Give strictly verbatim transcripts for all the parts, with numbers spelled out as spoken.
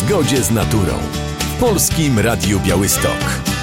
zgodzie z naturą w Polskim Radiu Białystok.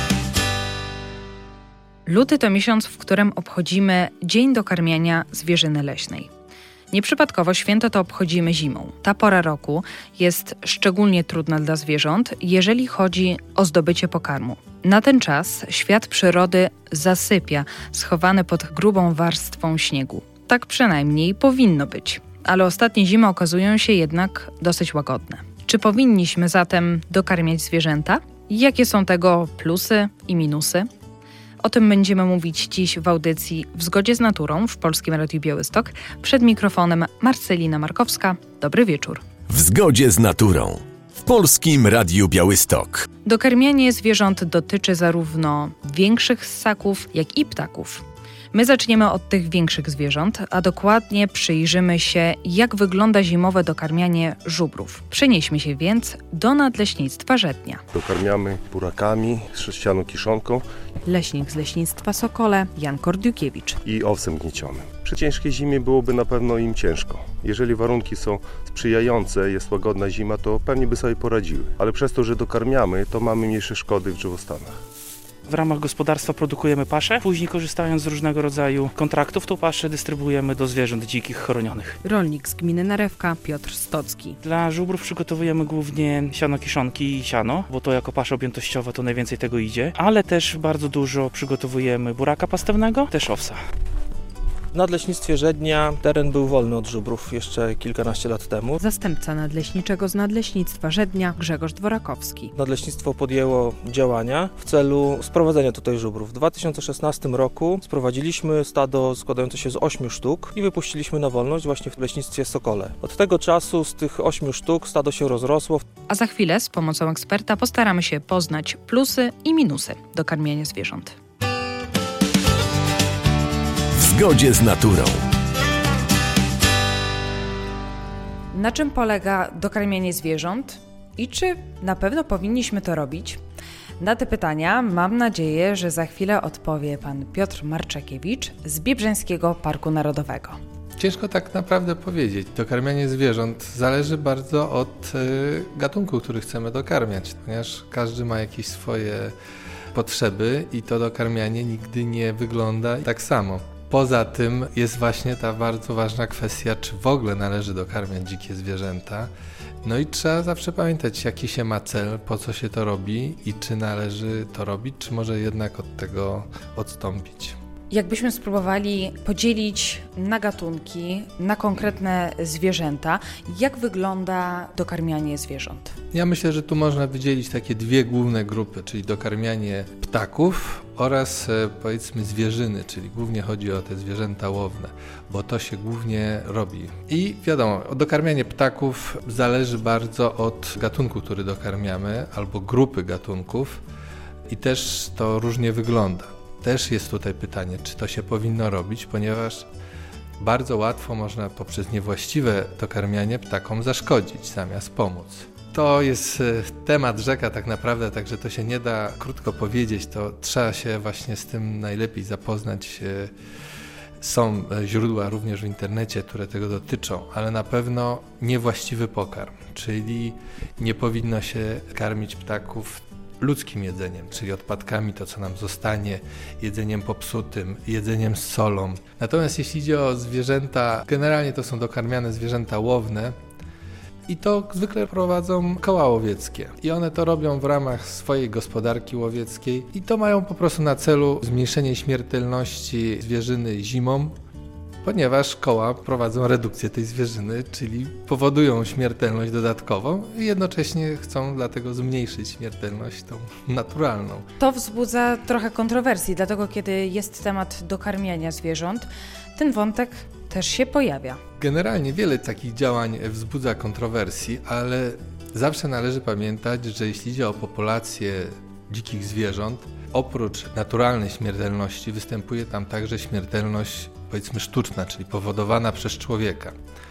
Luty to miesiąc, w którym obchodzimy Dzień Dokarmiania Zwierzyny Leśnej. Nieprzypadkowo święto to obchodzimy zimą. Ta pora roku jest szczególnie trudna dla zwierząt, jeżeli chodzi o zdobycie pokarmu. Na ten czas świat przyrody zasypia, schowany pod grubą warstwą śniegu. Tak przynajmniej powinno być. Ale ostatnie zimy okazują się jednak dosyć łagodne. Czy powinniśmy zatem dokarmiać zwierzęta? Jakie są tego plusy i minusy? O tym będziemy mówić dziś w audycji W zgodzie z naturą w Polskim Radiu Białystok. Przed mikrofonem Marcelina Markowska. Dobry wieczór. W zgodzie z naturą w Polskim Radiu Białystok. Dokarmianie zwierząt dotyczy zarówno większych ssaków, jak i ptaków. My zaczniemy od tych większych zwierząt, a dokładnie przyjrzymy się, jak wygląda zimowe dokarmianie żubrów. Przenieśmy się więc do Nadleśnictwa Żednia. Dokarmiamy burakami, sześcianą kiszonką. Leśnik z Leśnictwa Sokole, Jan Kordiukiewicz. I owsem gniecionym. Przy ciężkiej zimie byłoby na pewno im ciężko. Jeżeli warunki są sprzyjające, jest łagodna zima, to pewnie by sobie poradziły. Ale przez to, że dokarmiamy, to mamy mniejsze szkody w drzewostanach. W ramach gospodarstwa produkujemy paszę, później korzystając z różnego rodzaju kontraktów, tą paszę dystrybuujemy do zwierząt dzikich chronionych. Rolnik z gminy Narewka, Piotr Stocki. Dla żubrów przygotowujemy głównie siano kiszonki i siano, bo to jako pasza objętościowa to najwięcej tego idzie, ale też bardzo dużo przygotowujemy buraka pastewnego, też owsa. W Nadleśnictwie Żednia teren był wolny od żubrów jeszcze kilkanaście lat temu. Zastępca nadleśniczego z Nadleśnictwa Żednia Grzegorz Dworakowski. Nadleśnictwo podjęło działania w celu sprowadzenia tutaj żubrów. W dwa tysiące szesnastym roku sprowadziliśmy stado składające się z ośmiu sztuk i wypuściliśmy na wolność właśnie w Leśnictwie Sokole. Od tego czasu z tych ośmiu sztuk stado się rozrosło. A za chwilę z pomocą eksperta postaramy się poznać plusy i minusy dokarmiania zwierząt. W zgodzie z naturą. Na czym polega dokarmianie zwierząt i czy na pewno powinniśmy to robić? Na te pytania mam nadzieję, że za chwilę odpowie pan Piotr Marczakiewicz z Biebrzańskiego Parku Narodowego. Ciężko tak naprawdę powiedzieć. Dokarmianie zwierząt zależy bardzo od y, gatunku, który chcemy dokarmiać, ponieważ każdy ma jakieś swoje potrzeby i to dokarmianie nigdy nie wygląda tak samo. Poza tym jest właśnie ta bardzo ważna kwestia, czy w ogóle należy dokarmiać dzikie zwierzęta. No i trzeba zawsze pamiętać, jaki się ma cel, po co się to robi i czy należy to robić, czy może jednak od tego odstąpić. Jakbyśmy spróbowali podzielić na gatunki, na konkretne zwierzęta, jak wygląda dokarmianie zwierząt? Ja myślę, że tu można wydzielić takie dwie główne grupy, czyli dokarmianie ptaków oraz powiedzmy zwierzyny, czyli głównie chodzi o te zwierzęta łowne, bo to się głównie robi. I wiadomo, dokarmianie ptaków zależy bardzo od gatunku, który dokarmiamy, albo grupy gatunków i też to różnie wygląda. Też jest tutaj pytanie, czy to się powinno robić, ponieważ bardzo łatwo można poprzez niewłaściwe dokarmianie ptakom zaszkodzić zamiast pomóc. To jest temat rzeka tak naprawdę, także to się nie da krótko powiedzieć, to trzeba się właśnie z tym najlepiej zapoznać. Są źródła również w internecie, które tego dotyczą, ale na pewno niewłaściwy pokarm, czyli nie powinno się karmić ptaków ludzkim jedzeniem, czyli odpadkami, to co nam zostanie, jedzeniem popsutym, jedzeniem z solą. Natomiast jeśli idzie o zwierzęta, generalnie to są dokarmiane zwierzęta łowne i to zwykle prowadzą koła łowieckie. I one to robią w ramach swojej gospodarki łowieckiej i to mają po prostu na celu zmniejszenie śmiertelności zwierzyny zimą, ponieważ koła prowadzą redukcję tej zwierzyny, czyli powodują śmiertelność dodatkową i jednocześnie chcą dlatego zmniejszyć śmiertelność tą naturalną. To wzbudza trochę kontrowersji, dlatego kiedy jest temat dokarmiania zwierząt, ten wątek też się pojawia. Generalnie wiele takich działań wzbudza kontrowersji, ale zawsze należy pamiętać, że jeśli idzie o populację dzikich zwierząt, oprócz naturalnej śmiertelności występuje tam także śmiertelność powiedzmy sztuczna, czyli powodowana przez człowieka.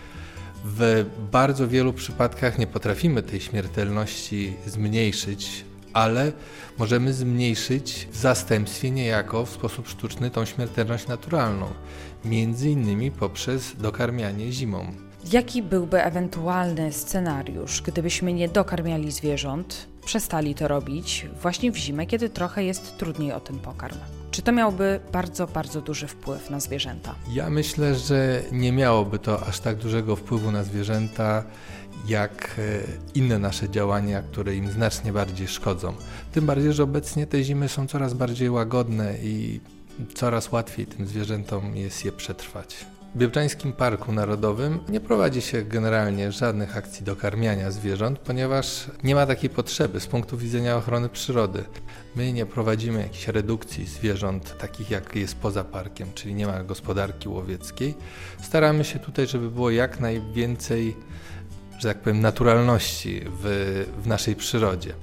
W bardzo wielu przypadkach nie potrafimy tej śmiertelności zmniejszyć, ale możemy zmniejszyć w zastępstwie niejako w sposób sztuczny tą śmiertelność naturalną, między innymi poprzez dokarmianie zimą. Jaki byłby ewentualny scenariusz, gdybyśmy nie dokarmiali zwierząt, przestali to robić właśnie w zimę, kiedy trochę jest trudniej o ten pokarm? Czy to miałoby bardzo, bardzo duży wpływ na zwierzęta? Ja myślę, że nie miałoby to aż tak dużego wpływu na zwierzęta, jak inne nasze działania, które im znacznie bardziej szkodzą. Tym bardziej, że obecnie te zimy są coraz bardziej łagodne i coraz łatwiej tym zwierzętom jest je przetrwać. W Biebrzańskim Parku Narodowym nie prowadzi się generalnie żadnych akcji dokarmiania zwierząt, ponieważ nie ma takiej potrzeby z punktu widzenia ochrony przyrody. My nie prowadzimy jakiejś redukcji zwierząt takich jak jest poza parkiem, czyli nie ma gospodarki łowieckiej. Staramy się tutaj, żeby było jak najwięcej, że tak powiem, naturalności w, w naszej przyrodzie.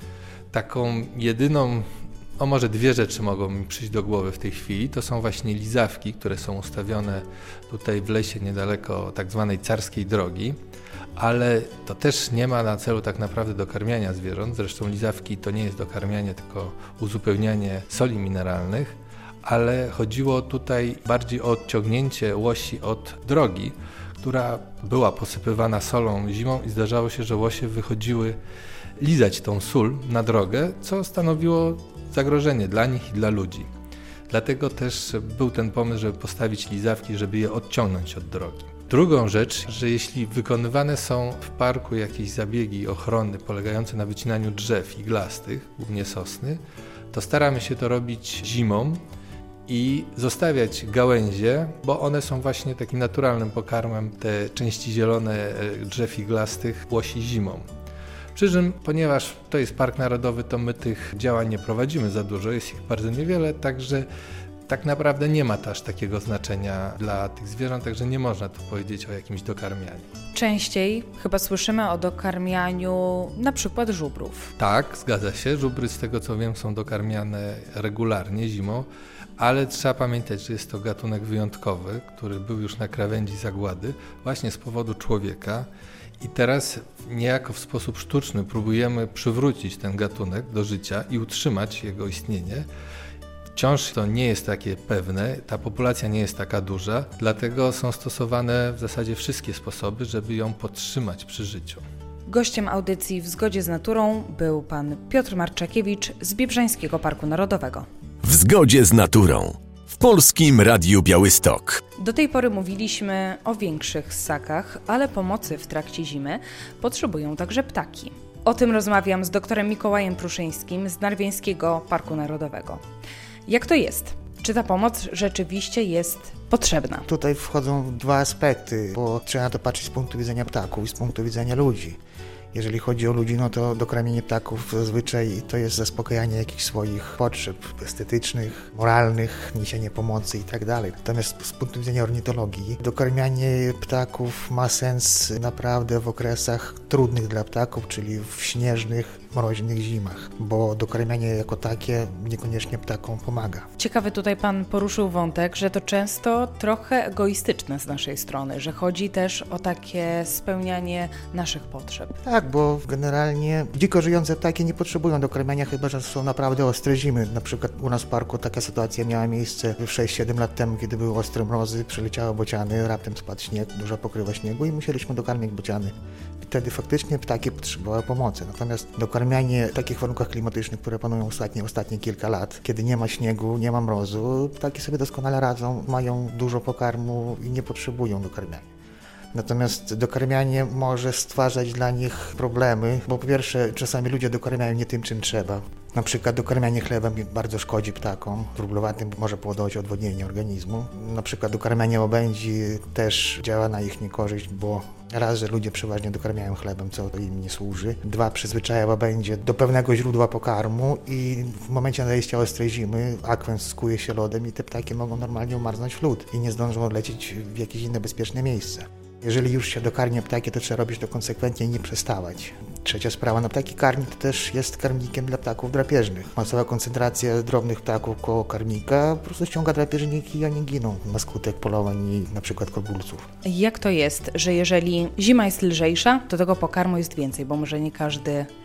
Taką jedyną, o może dwie rzeczy mogą mi przyjść do głowy w tej chwili, to są właśnie lizawki, które są ustawione tutaj w lesie niedaleko tak zwanej Carskiej Drogi, ale to też nie ma na celu tak naprawdę dokarmiania zwierząt, zresztą lizawki to nie jest dokarmianie, tylko uzupełnianie soli mineralnych, ale chodziło tutaj bardziej o odciągnięcie łosi od drogi, która była posypywana solą zimą i zdarzało się, że łosie wychodziły lizać tą sól na drogę, co stanowiło zagrożenie dla nich i dla ludzi. Dlatego też był ten pomysł, żeby postawić lizawki, żeby je odciągnąć od drogi. Drugą rzecz, że jeśli wykonywane są w parku jakieś zabiegi ochrony polegające na wycinaniu drzew iglastych, głównie sosny, to staramy się to robić zimą i zostawiać gałęzie, bo one są właśnie takim naturalnym pokarmem, te części zielone drzew iglastych łosi zimą. Przy czym, ponieważ to jest Park Narodowy, to my tych działań nie prowadzimy za dużo, jest ich bardzo niewiele, także tak naprawdę nie ma to aż takiego znaczenia dla tych zwierząt, także nie można tu powiedzieć o jakimś dokarmianiu. Częściej chyba słyszymy o dokarmianiu na przykład żubrów. Tak, zgadza się. Żubry, z tego co wiem, są dokarmiane regularnie zimą, ale trzeba pamiętać, że jest to gatunek wyjątkowy, który był już na krawędzi zagłady właśnie z powodu człowieka. I teraz niejako w sposób sztuczny próbujemy przywrócić ten gatunek do życia i utrzymać jego istnienie. Wciąż to nie jest takie pewne, ta populacja nie jest taka duża, dlatego są stosowane w zasadzie wszystkie sposoby, żeby ją podtrzymać przy życiu. Gościem audycji W zgodzie z naturą był pan Piotr Marczakiewicz z Biebrzańskiego Parku Narodowego. W zgodzie z naturą. W Polskim Radiu Białystok. Do tej pory mówiliśmy o większych ssakach, ale pomocy w trakcie zimy potrzebują także ptaki. O tym rozmawiam z doktorem Mikołajem Pruszyńskim z Narwiańskiego Parku Narodowego. Jak to jest? Czy ta pomoc rzeczywiście jest potrzebna? Tutaj wchodzą dwa aspekty, bo trzeba na to patrzeć z punktu widzenia ptaków i z punktu widzenia ludzi. Jeżeli chodzi o ludzi, no to dokarmienie ptaków zazwyczaj to jest zaspokajanie jakichś swoich potrzeb estetycznych, moralnych, niesienie pomocy i tak dalej. Natomiast z punktu widzenia ornitologii dokarmianie ptaków ma sens naprawdę w okresach trudnych dla ptaków, czyli w śnieżnych, mroźnych zimach, bo dokarmianie jako takie niekoniecznie ptakom pomaga. Ciekawy tutaj pan poruszył wątek, że to często trochę egoistyczne z naszej strony, że chodzi też o takie spełnianie naszych potrzeb. Tak, bo generalnie dziko żyjące ptaki nie potrzebują dokarmiania, chyba że są naprawdę ostre zimy. Na przykład u nas w parku taka sytuacja miała miejsce sześć siedem lat temu, kiedy były ostre mrozy, przyleciały bociany, raptem spadł śnieg, duża pokrywa śniegu i musieliśmy dokarmić bociany. Wtedy faktycznie ptaki potrzebowały pomocy. Natomiast dokarmianie w takich warunkach klimatycznych, które panują ostatnie, ostatnie kilka lat, kiedy nie ma śniegu, nie ma mrozu, ptaki sobie doskonale radzą, mają dużo pokarmu i nie potrzebują dokarmiania. Natomiast dokarmianie może stwarzać dla nich problemy, bo po pierwsze czasami ludzie dokarmiają nie tym, czym trzeba. Na przykład dokarmianie chlebem bardzo szkodzi ptakom, wróblowatym może powodować odwodnienie organizmu. Na przykład dokarmianie łabędzi też działa na ich niekorzyść, bo raz, że ludzie przeważnie dokarmiają chlebem, co im nie służy. Dwa, przyzwyczaja łabędzie do pewnego źródła pokarmu i w momencie nadejścia ostrej zimy akwens skuje się lodem i te ptaki mogą normalnie umarznąć w lód i nie zdążą odlecieć w jakieś inne bezpieczne miejsce. Jeżeli już się dokarmia ptaki, to trzeba robić to konsekwentnie i nie przestawać. Trzecia sprawa, no ptaki karmnik to też jest karmnikiem dla ptaków drapieżnych. Masowa koncentracja drobnych ptaków koło karmnika po prostu ściąga drapieżniki i oni giną na skutek polowań i na przykład korbulców. Jak to jest, że jeżeli zima jest lżejsza, to tego pokarmu jest więcej, bo może nie każdy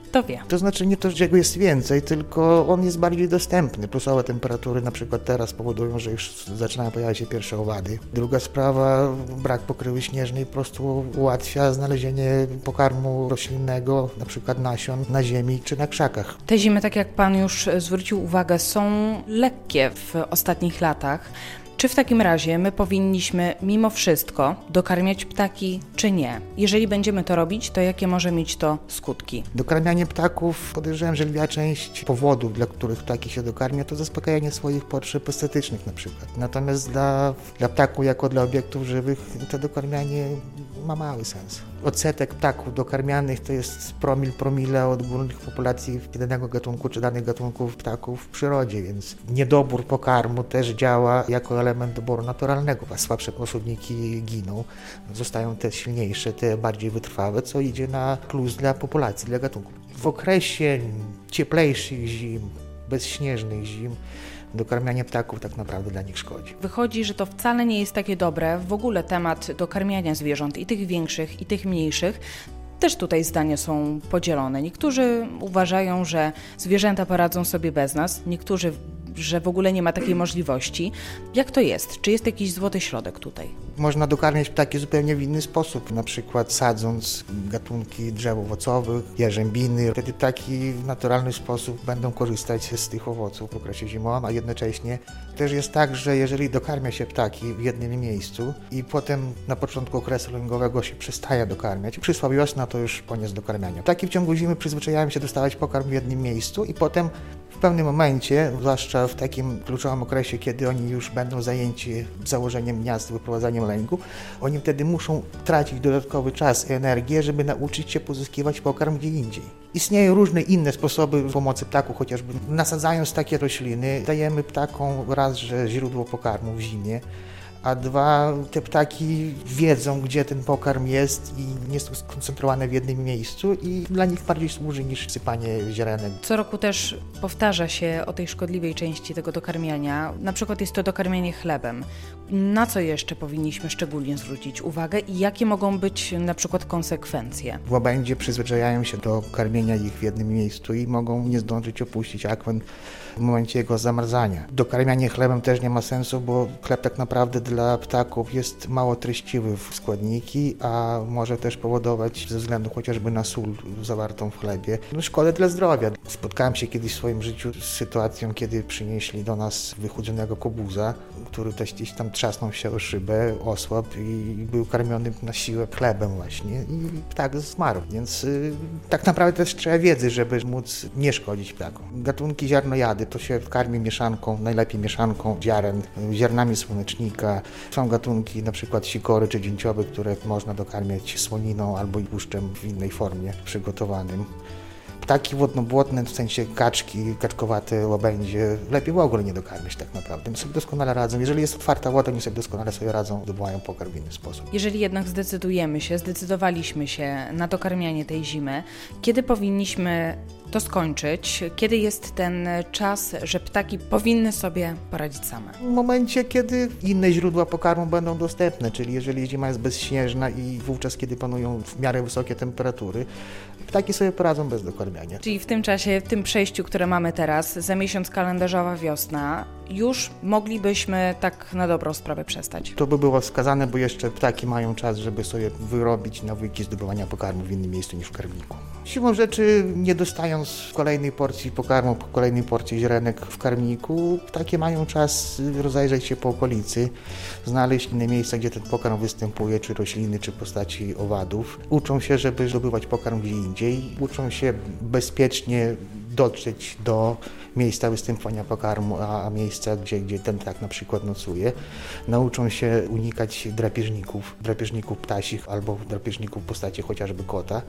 to wie. To znaczy nie to, że jego jest więcej, tylko on jest bardziej dostępny. Plusowe temperatury na przykład teraz powodują, że już zaczynają pojawiać się pierwsze owady. Druga sprawa, brak pokrywy śnieżnej po prostu ułatwia znalezienie pokarmu roślinnego, na przykład nasion na ziemi czy na krzakach. Te zimy, tak jak Pan już zwrócił uwagę, są lekkie w ostatnich latach. Czy w takim razie my powinniśmy mimo wszystko dokarmiać ptaki, czy nie? Jeżeli będziemy to robić, to jakie może mieć to skutki? Dokarmianie ptaków, podejrzewam, że lwia część powodów, dla których ptaki się dokarmia, to zaspokajanie swoich potrzeb estetycznych na przykład. Natomiast dla, dla ptaków jako dla obiektów żywych to dokarmianie ma mały sens. Odsetek ptaków dokarmianych to jest promil, promile od ogólnych populacji danego gatunku czy danych gatunków ptaków w przyrodzie, więc niedobór pokarmu też działa jako element doboru naturalnego. A słabsze osobniki giną, zostają te silniejsze, te bardziej wytrwałe, co idzie na plus dla populacji, dla gatunków. W okresie cieplejszych zim, bezśnieżnych zim, dokarmianie ptaków tak naprawdę dla nich szkodzi. Wychodzi, że to wcale nie jest takie dobre. W ogóle temat dokarmiania zwierząt, i tych większych, i tych mniejszych, też tutaj zdania są podzielone. Niektórzy uważają, że zwierzęta poradzą sobie bez nas, niektórzy, że w ogóle nie ma takiej możliwości. Jak to jest? Czy jest jakiś złoty środek tutaj? Można dokarmiać ptaki zupełnie w inny sposób, na przykład sadząc gatunki drzew owocowych, jarzębiny. Wtedy ptaki w naturalny sposób będą korzystać z tych owoców w okresie zimowym, a jednocześnie też jest tak, że jeżeli dokarmia się ptaki w jednym miejscu i potem na początku okresu lęgowego się przestaje dokarmiać, przyszła wiosna, to już koniec dokarmiania. Ptaki w ciągu zimy przyzwyczajają się dostawać pokarm w jednym miejscu i potem w pewnym momencie, zwłaszcza w takim kluczowym okresie, kiedy oni już będą zajęci założeniem gniazd, wyprowadzaniem lęgu, oni wtedy muszą tracić dodatkowy czas i energię, żeby nauczyć się pozyskiwać pokarm gdzie indziej. Istnieją różne inne sposoby pomocy ptaków, chociażby nasadzając takie rośliny, dajemy ptakom raz, że źródło pokarmu w zimie, a dwa, te ptaki wiedzą, gdzie ten pokarm jest i nie są skoncentrowane w jednym miejscu i dla nich bardziej służy niż sypanie ziarenek. Co roku też powtarza się o tej szkodliwej części tego dokarmiania. Na przykład jest to dokarmianie chlebem. Na co jeszcze powinniśmy szczególnie zwrócić uwagę i jakie mogą być na przykład konsekwencje? Łabędzie przyzwyczajają się do karmienia ich w jednym miejscu i mogą nie zdążyć opuścić akwen w momencie jego zamarzania. Dokarmianie chlebem też nie ma sensu, bo chleb tak naprawdę dla ptaków jest mało treściwy w składniki, a może też powodować ze względu chociażby na sól zawartą w chlebie no, szkodę dla zdrowia. Spotkałem się kiedyś w swoim życiu z sytuacją, kiedy przynieśli do nas wychudzonego kobuza, który też gdzieś tam trzasnął się o szybę, osłabł i był karmiony na siłę chlebem właśnie i ptak zmarł. Więc y, tak naprawdę też trzeba wiedzy, żeby móc nie szkodzić ptakom. Gatunki ziarnojady to się karmi mieszanką, najlepiej mieszanką ziaren, ziarnami słonecznika. Są gatunki, na przykład sikory czy dzięcioły, które można dokarmiać słoniną albo tłuszczem w innej formie przygotowanym. Ptaki wodno-błotne, w sensie kaczki, kaczkowate, łabędzie, lepiej w ogóle nie dokarmiać tak naprawdę. One sobie doskonale radzą. Jeżeli jest otwarta woda, oni sobie doskonale sobie radzą, zdobywają pokarm w inny sposób. Jeżeli jednak zdecydujemy się, zdecydowaliśmy się na dokarmianie tej zimy, kiedy powinniśmy to skończyć? Kiedy jest ten czas, że ptaki powinny sobie poradzić same? W momencie, kiedy inne źródła pokarmu będą dostępne, czyli jeżeli zima jest bezśnieżna i wówczas, kiedy panują w miarę wysokie temperatury, ptaki sobie poradzą bez dokarmiania. Czyli w tym czasie, w tym przejściu, które mamy teraz, za miesiąc kalendarzowa wiosna, już moglibyśmy tak na dobrą sprawę przestać. To by było wskazane, bo jeszcze ptaki mają czas, żeby sobie wyrobić nawyki zdobywania pokarmu w innym miejscu niż w karmniku. Siłą rzeczy, nie dostając kolejnej porcji pokarmu, kolejnej porcji ziarenek w karmniku, ptaki mają czas rozejrzeć się po okolicy, znaleźć inne miejsca, gdzie ten pokarm występuje, czy rośliny, czy postaci owadów. Uczą się, żeby zdobywać pokarm gdzie indziej, uczą się bezpiecznie dotrzeć do miejsca występowania pokarmu, a, a miejsca, gdzie, gdzie ten ptak na przykład nocuje. Nauczą się unikać drapieżników, drapieżników ptasich albo drapieżników w postaci chociażby kota.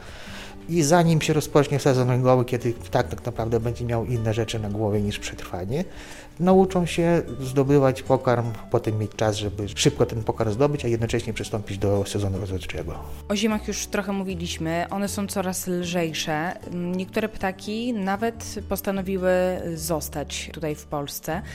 I zanim się rozpocznie sezon lęgowy, kiedy ptak tak naprawdę będzie miał inne rzeczy na głowie niż przetrwanie, nauczą się zdobywać pokarm, potem mieć czas, żeby szybko ten pokarm zdobyć, a jednocześnie przystąpić do sezonu rozrodczego. O zimach już trochę mówiliśmy, one są coraz lżejsze. Niektóre ptaki nawet postanowiły zostać tutaj w Polsce.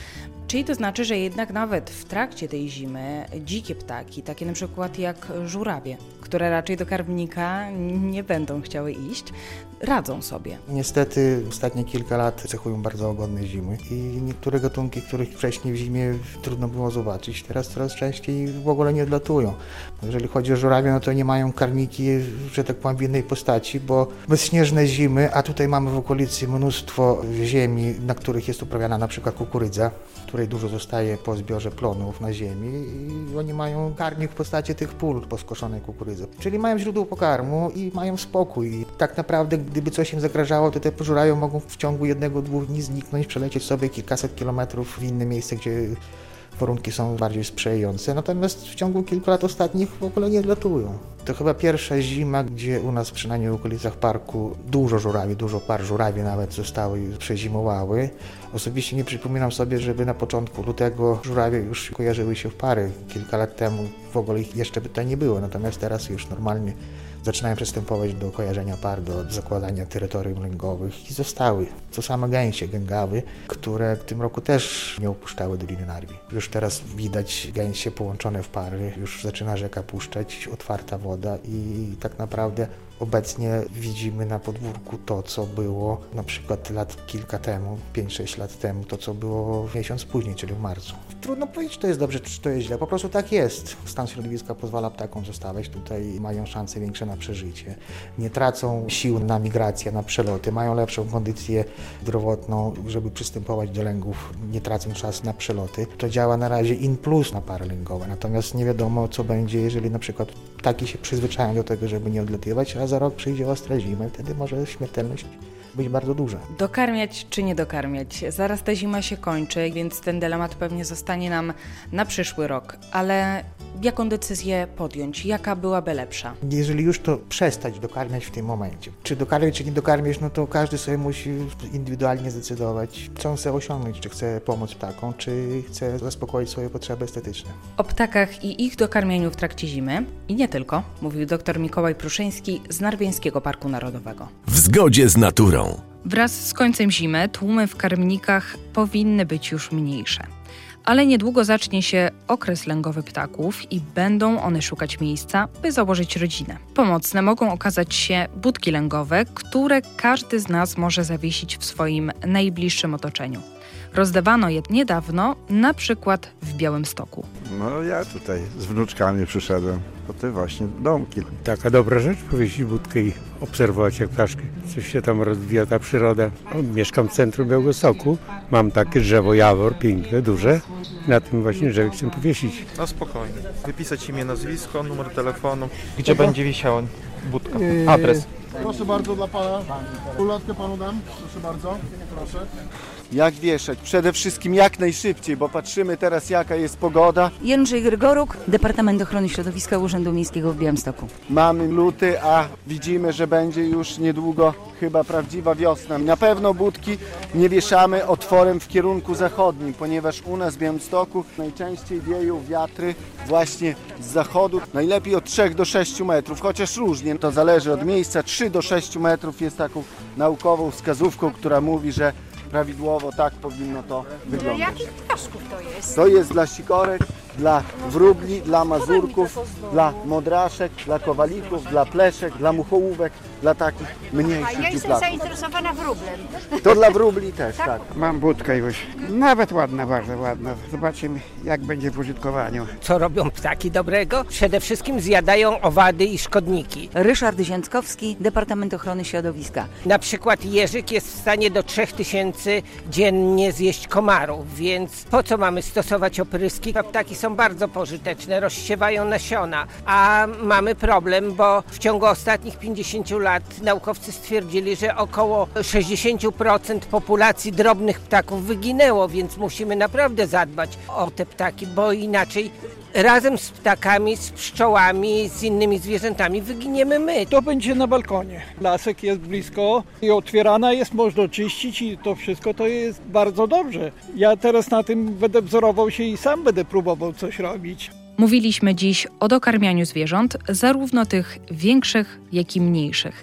Czyli to znaczy, że jednak nawet w trakcie tej zimy dzikie ptaki, takie na przykład jak żurawie, które raczej do karmnika nie będą chciały iść, radzą sobie. Niestety ostatnie kilka lat cechują bardzo łagodne zimy i niektóre gatunki, których wcześniej w zimie trudno było zobaczyć, teraz coraz częściej w ogóle nie odlatują. Jeżeli chodzi o żurawie, no to nie mają karmiki, że tak powiem, w innej postaci, bo bezśnieżne zimy, a tutaj mamy w okolicy mnóstwo ziemi, na których jest uprawiana na przykład kukurydza, której dużo zostaje po zbiorze plonów na ziemi i oni mają karmik w postaci tych pól po skoszonej kukurydzy. Czyli mają źródło pokarmu i mają spokój. I tak naprawdę, gdyby coś im zagrażało, to te żurawie mogą w ciągu jednego, dwóch dni zniknąć, przelecieć sobie kilkaset kilometrów w inne miejsce, gdzie warunki są bardziej sprzyjające, natomiast w ciągu kilku lat ostatnich w ogóle nie odlatują. To chyba pierwsza zima, gdzie u nas przynajmniej w okolicach parku dużo żurawi, dużo par żurawi nawet zostały i przezimowały. Osobiście nie przypominam sobie, żeby na początku lutego żurawie już kojarzyły się w pary. Kilka lat temu w ogóle ich jeszcze tutaj nie było, natomiast teraz już normalnie zaczynają przystępować do kojarzenia par, do zakładania terytorium lęgowych i zostały. To samo gęsie, gęgawy, które w tym roku też nie opuszczały Doliny Narwi. Już teraz widać gęsie połączone w pary, już zaczyna rzeka puszczać, otwarta woda i tak naprawdę obecnie widzimy na podwórku to, co było na przykład lat kilka temu, pięć sześć lat temu, to co było miesiąc później, czyli w marcu. Trudno powiedzieć, czy to jest dobrze, czy to jest źle, po prostu tak jest. Stan środowiska pozwala ptakom zostawać tutaj i mają szanse większe na przeżycie. Nie tracą sił na migrację, na przeloty, mają lepszą kondycję zdrowotną, żeby przystępować do lęgów, nie tracą czasu na przeloty. To działa na razie in plus na pary lęgowe, natomiast nie wiadomo, co będzie, jeżeli na przykład ptaki się przyzwyczają do tego, żeby nie odlatywać, a za rok przyjdzie ostra zima, wtedy może śmiertelność być bardzo duża. Dokarmiać czy nie dokarmiać? Zaraz ta zima się kończy, więc ten dylemat pewnie zostanie nam na przyszły rok. Ale jaką decyzję podjąć? Jaka byłaby lepsza? Jeżeli już, to przestać dokarmiać w tym momencie. Czy dokarmiać, czy nie dokarmiać, no to każdy sobie musi indywidualnie zdecydować, co on chce osiągnąć. Czy chce pomóc ptakom, czy chce zaspokoić swoje potrzeby estetyczne. O ptakach i ich dokarmianiu w trakcie zimy i nie tylko, mówił dr Mikołaj Pruszyński z Narwińskiego Parku Narodowego. W zgodzie z naturą. Wraz z końcem zimy tłumy w karmnikach powinny być już mniejsze. Ale niedługo zacznie się okres lęgowy ptaków i będą one szukać miejsca, by założyć rodzinę. Pomocne mogą okazać się budki lęgowe, które każdy z nas może zawiesić w swoim najbliższym otoczeniu. Rozdawano je niedawno, na przykład w Białymstoku. No ja tutaj z wnuczkami przyszedłem po te właśnie domki. Taka dobra rzecz, powiesić budkę i obserwować jak ptaszki, coś się tam rozwija ta przyroda. O, mieszkam w centrum Białegostoku, mam takie drzewo jawor, piękne, duże. Na tym właśnie drzewie chcę powiesić. No spokojnie. Wypisać imię, nazwisko, numer telefonu. Gdzie będzie wisiała budka? Adres. Proszę bardzo dla pana. Ulotkę panu dam. Proszę bardzo. Proszę. Jak wieszać? Przede wszystkim jak najszybciej, bo patrzymy teraz jaka jest pogoda. Jędrzej Grygoruk, Departament Ochrony Środowiska Urzędu Miejskiego w Białymstoku. Mamy luty, a widzimy, że będzie już niedługo chyba prawdziwa wiosna. Na pewno budki nie wieszamy otworem w kierunku zachodnim, ponieważ u nas w Białymstoku najczęściej wieją wiatry właśnie z zachodu. Najlepiej od trzech do sześciu metrów, chociaż różnie, to zależy od miejsca. trzy do sześciu metrów jest taką naukową wskazówką, która mówi, że prawidłowo tak powinno to wyglądać. Dla jakich ptaszków to jest? To jest dla sikorek, dla wróbli, dla mazurków, dla modraszek, dla kowalików, dla pleszek, dla muchołówek, dla takich mniejszych A ja jestem dziuplaków. zainteresowana wróblem. To dla wróbli też, tak. Mam budkę już. Nawet ładna, bardzo ładna. Zobaczymy, jak będzie w użytkowaniu. Co robią ptaki dobrego? Przede wszystkim zjadają owady i szkodniki. Ryszard Zięckowski, Departament Ochrony Środowiska. Na przykład jeżyk jest w stanie do trzech tysięcy dziennie zjeść komarów, więc po co mamy stosować opryski? A ptaki są bardzo pożyteczne, rozsiewają nasiona, a mamy problem, bo w ciągu ostatnich pięćdziesięciu lat naukowcy stwierdzili, że około sześćdziesiąt procent populacji drobnych ptaków wyginęło, więc musimy naprawdę zadbać o te ptaki, bo inaczej razem z ptakami, z pszczołami, z innymi zwierzętami wyginiemy my. To będzie na balkonie. Lasek jest blisko i otwierana jest, można czyścić i to wszystko to jest bardzo dobrze. Ja teraz na tym będę wzorował się i sam będę próbował coś robić. Mówiliśmy dziś o dokarmianiu zwierząt, zarówno tych większych, jak i mniejszych.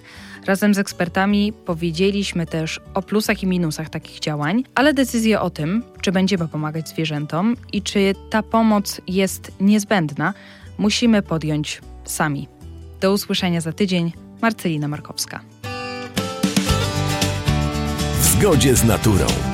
Razem z ekspertami powiedzieliśmy też o plusach i minusach takich działań, ale decyzję o tym, czy będziemy pomagać zwierzętom i czy ta pomoc jest niezbędna, musimy podjąć sami. Do usłyszenia za tydzień. Marcelina Markowska. W zgodzie z naturą.